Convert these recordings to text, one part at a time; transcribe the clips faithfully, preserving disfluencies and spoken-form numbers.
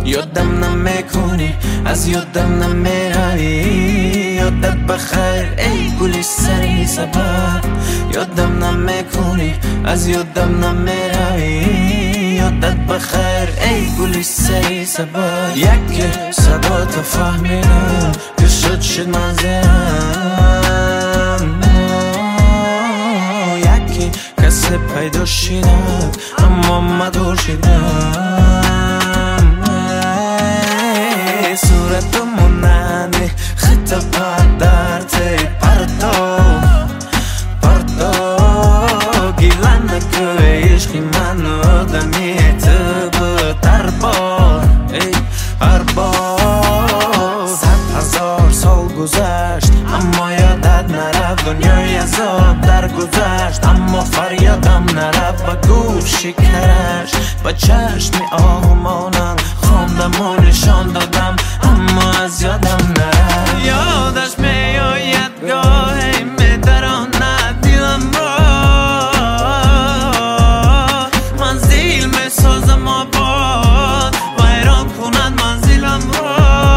یادم نمیکنی از یادم نمیروی یادت بخیر ای گلی سری صبر یادم نمیکنی از یادم نمیروی یادت بخیر ای گلی سری صبر یک صدا تا فهمیدم که شد شد منزلم یکی کسی پیدا شدم اما مدور شدم صورت موننده خط پردرت پردو پردو گیلن نکوی عشقی من آدمی تو در بار ای هر بار صد هزار سال گذشت اما یادت نرفت دنیای عذاب در گذشت اما فریادم نرفت و گوش شکرش و چشم آهمانم خواندم و نشان دادم اما از یادم نرفت یادش میآید گاهی میدراند دلم را منزل میسازم آباد ویران کند منزلم را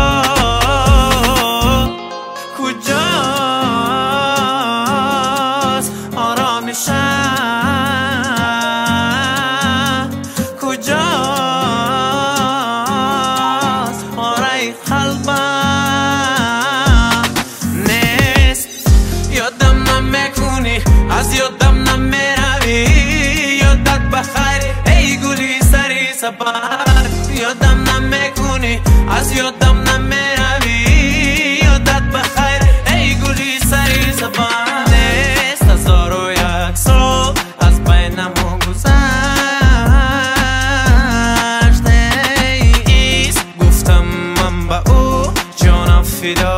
کجاست آرامشم کجاست آرای قلبم نیست یادم نمیکنی از یادم نمیروی یادت بخیر ای گلی سری صبر یادم نمیکنی از یادم نمیروی یادت بخیر ای گلی سری صبر نیست هزار و یک سال از بینمون گذشت ایست گفتم من با او جانم فدا